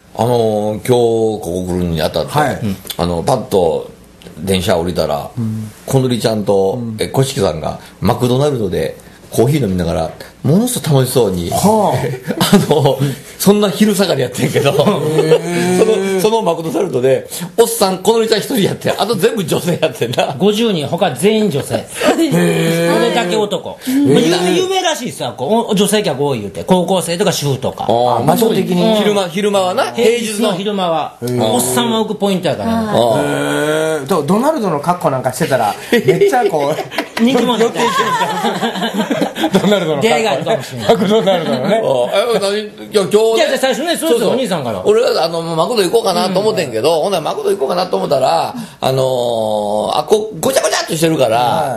今日ここ来るにあたって、はい、パッと電車降りたら、こぬりちゃんと小敷さんがマクドナルドでコーヒー飲みながらものすごく楽しそうに、そんな昼下がりやってんけどそのマクドナルドでおっさんこのりちゃん一人やって、あと全部女性やってんな。 50人他全員女性これだけ男。有名らしいですよ、女性客多い言うて、高校生とか主婦とか。 場所的に昼間はな、 平日の昼間はおっさんは置くポイントやからね。 ドナルドの格好なんかしてたらめっちゃこう人気者予定してるドナルドの出会いがあるかもしれない。 マクドナルドのね。 いや今日ね、 最初ね、そうですよ、お兄さんから。 俺はマクド行こうかなと思ってんけど、ほんならマクド行こうかなと思ったら、ごちゃごちゃっとしてるから、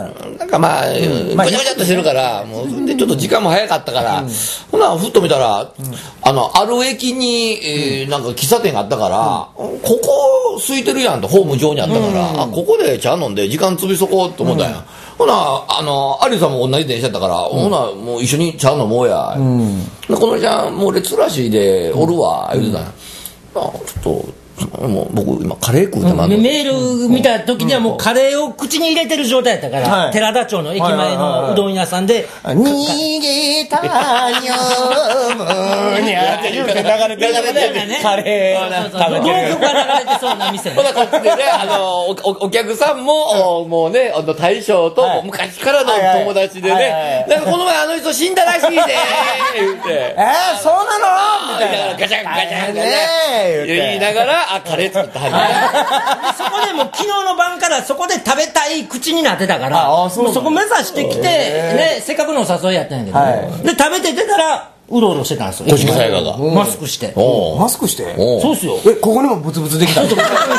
なんかごちゃごちゃっとしてるから、もうでちょっと時間も早かったから、ほなふっと見たら、ある駅に、なんか喫茶店があったから、ここ空いてるやんと、ホーム上にあったから、ここで茶飲んで時間潰そこうと思ったんや。ほな有吉さんも同じ電車やったから、ほなもう一緒に茶飲もうや。このちゃんもう列らしいでおるわ言うてたんや。ちょっともう僕今カレー食うてまんの。 メール見た時にはもうカレーを口に入れてる状態やったから、寺田町の駅前のうどん屋さんで逃げたよーにゃって言うて流れてるカレー食べてる。 同曲が流れてそうな店。 ほなこっちでね、お客さんももうね、大将と昔からの友達でね、なんかこの前あの人死んだらしいで言うて、 そうなのみたいなガチャンガチャンガチャン言いながらカレー作ったはずそこでもう昨日の晩からそこで食べたい口になってたから、もうそこ目指してきて、ね、せっかくのお誘いやったんやけど、で食べて出たらうろうろしてたんですよ。 小敷さやがマスクして。 マスクして。 そうっすよ。 ここにもブツブツできた。口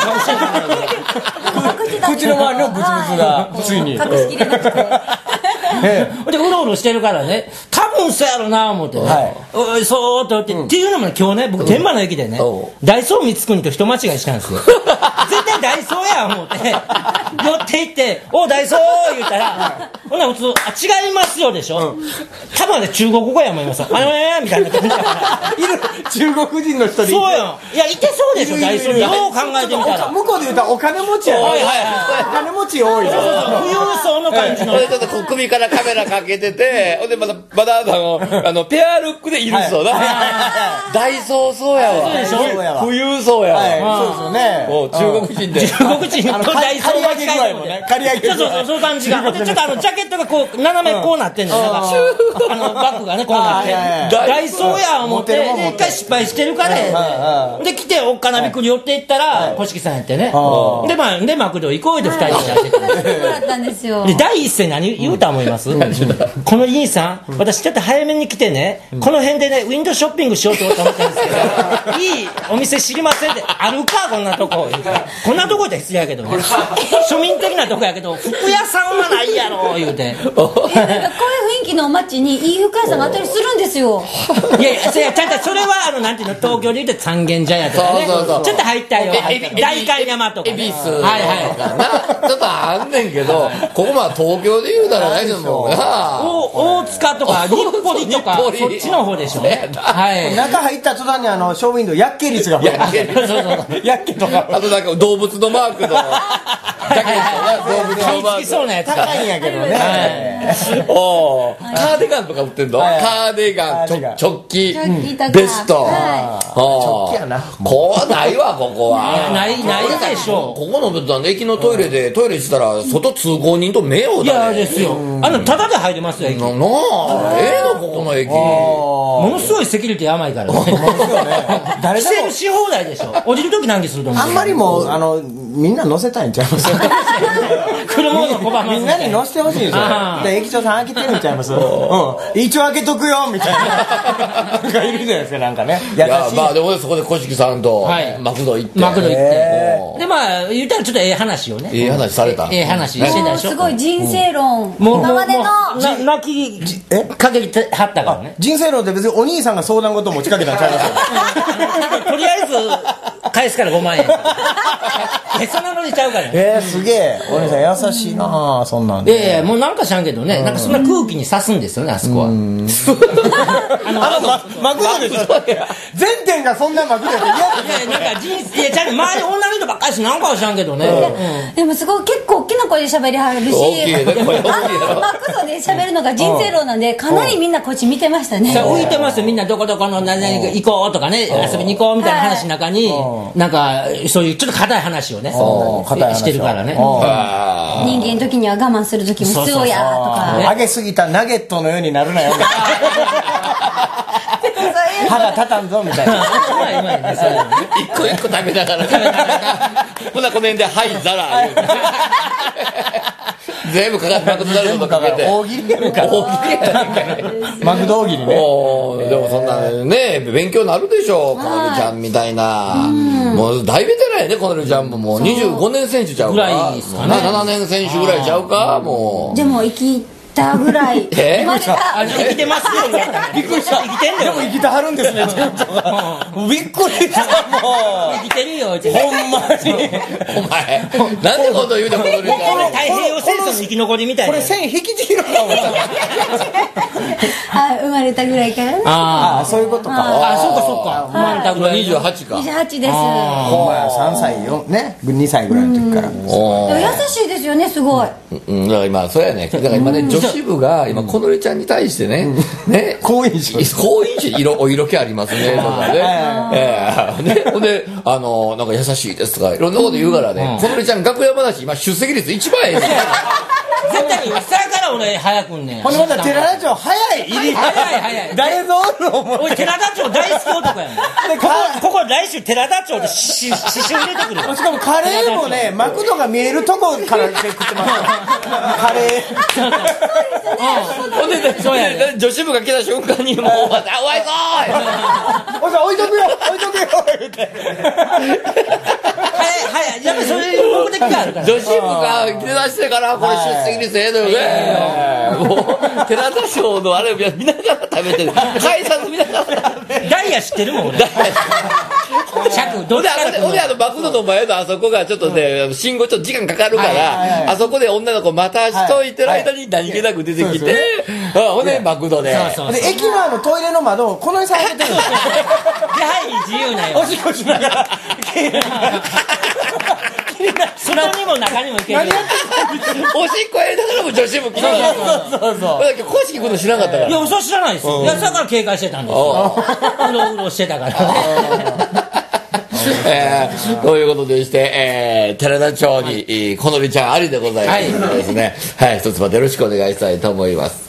の周りのブツブツがついに。 隠しきれなくて。 でうろうろしてるからね、多分そうやろな思ってね、そうーっとってっていうのもね、今日ね僕天満の駅でね、ダイソー光圀と人間違いしたんですよ。絶対ダイソーや思って寄っていって「おダイソー」言うたらほんなら普通「違いますよ」でしょ。多分ね中国語や思います。みたいな感じだからいる中国人の人でそうよ。いやいてそうでしょダイソー。よう考えてみたら向こうで言うたらお金持ちや。お金持ち多い。 富裕層の感じの。 ちょっと首からカメラかけてて、ほんでまだペアルックでいるそうだ。ダイソーそうやわ。富裕層やわ。 そうですよね。 中国人で。 中国人とダイソーが近いもんね。 刈り上げそういう感じが。ちょっとジャケットがこう斜めこうなってんのよ。バッグがねこうなって。ダイソーや思ってで一回失敗してるからで来ておっかなびっくり寄っていったら小敷さんやってね。でマクド行こうで2人でやってた。 そうだったんですよ。 で第一声何言うと思います？この兄さん、私ちょっと早めに来てね、この辺でねウィンドウショッピングしようと思ったんですけど、いいお店知りませんって。あるかこんなとこ。こんなとこって失礼やけどね、庶民的なとこやけど服屋さんはないやろ言うて。 なんかこういう雰囲気の街にいい服屋さんがあったりするんですよ。 いやちゃんとそれはなんていうの、東京で言うと三軒茶屋とかね、ちょっと入ったよ代官山とか恵比寿ちょっとあんねんけど、ここまで東京で言うたらないですもんな。 大塚とか日暮里とかそっちの方でしょ。 中入った途端にショーウィンドウやっけ率がやっけとか、あとなんか動物のマークのジャケット動物のマークそうなやつ高いんやけどね。 カーディガンとか売ってんの？カーディガン、直帰、ベスト。 直帰やな。 こうないわここは。 ないでしょ。 ここの駅のトイレでトイレしたら外通行人と目をいやですよ。タダで入れますよ駅。 なあ、ここの駅。 ものすごいセキュリティ甘いからね。誰でもし放題でしょ。降りるとき難儀すると思う。 あんまりもうみんな乗せたいんちゃいます？ 車の小判みんなに乗せてほしいんですよ。駅長さん開けてるんちゃいます？一応開けとくよみたいな。なんかいるじゃないですか、なんかね。 いやまあでもそこで小敷さんとマクド行って。 でまあ言ったらちょっと話をね。 話された。 話してたでしょ。 すごい人生論。 今までの泣きかけてはったからね。 人生論って別にお兄さんが相談事を持ちかけたんちゃいますよ。 とりあえず返すから5万円。そんなのにちゃうからね。 すげえお兄さん優しいなそんなんで。 もうなんか知らんけどね、なんかそんな空気に刺すんですよねあそこは。 マクドでしょ。前提間がそんなマクドやって嫌だ。 なんか人生、ちゃんと周り女の人ばっかりし、なんかは知らんけどね。 でもすごい結構大きな声で喋りはるし、マクドで喋るのが人生論なんで、かなりみんなこっち見てましたね。 浮いてますよ、みんなどこどこの何々行こうとかね、遊びに行こうみたいな話の中に、なんかそういうちょっと硬い話をね、してるからね。 人間の時には我慢する時も必要やとか。 揚げすぎたナゲットのようになるなよ。歯が立たんぞみたいな。 一個一個食べながらほなこの辺で「はいザラ」全部かかってマクドナルドとかけて大喜利やるからマクド大喜利ね。 でもそんなね勉強になるでしょ、コナルちゃんみたいな。もう大ベテランやね、コナルちゃんも。もう25年選手ちゃうかぐらいですかね。 7年選手ぐらいちゃうか。もうでも生きたぐらい生きてますよ。びっくりした。生きてんだよ。 でも生きてはるんですね。びっくりした。もう生きてるよ。 ほんまにお前なんでこと言うて、コナルちゃん。 太平洋戦争の生き残りみたいな。 これ線引きちぎろうか思った。 生まれたぐらいからね。 ああ、そういうことか。 ああ、そうかそうか。生まれたぐらい。 28か。 28です。 ほんまや、3歳よね、2歳ぐらいの時から。 でも優しいですよね、すごい。 だから今そうやね。だから今ね、女子部が今コナルちゃんに対してね、 好印象、 お色気ありますねとかね。ほんでなんか優しいですとかいろんなこと言うからね、コナルちゃん楽屋話今出席率一番ええねん。 絶対にさから俺早くんねん。 ほんでまた寺田町早い入り。 早い。 誰ぞおる思う。 俺寺田町大好き男やもん。ここ来週寺田町で刺繍入れてくるよ。 しかもカレーもね、マクドが見えるとこから食ってますカレー。 ほんでね、女子部が来た瞬間にもう「おいぞーい!」 おじさん置いとくよ言うて。 早い。やっぱりそういう目的があるから。 女子部が来て出してからこれ出席率ええのよね。もう寺田賞のあれ見ながら食べてる。解散見ながら食べてる。 ダイヤ知ってるもん俺。尺どっちかってほんでマクドの前のあそこがちょっとね信号ちょっと時間かかるからあそこで女の子待たしといてる間に何気なく出てきてほんでマクドで駅前のトイレの窓をこのさん開けてるんですよ。 はい自由なよ。 おしっこしながら外にも中にも行ける。 おしっこやりながらも女子部来た。そう公式行くの知らなかったから。 いや嘘知らないですよ。いやだから警戒してたんですよ。うろうろしてたからね。 ということでして、寺田町にコナルちゃんありでございますですね。はい、一つまでよろしくお願いしたいと思います。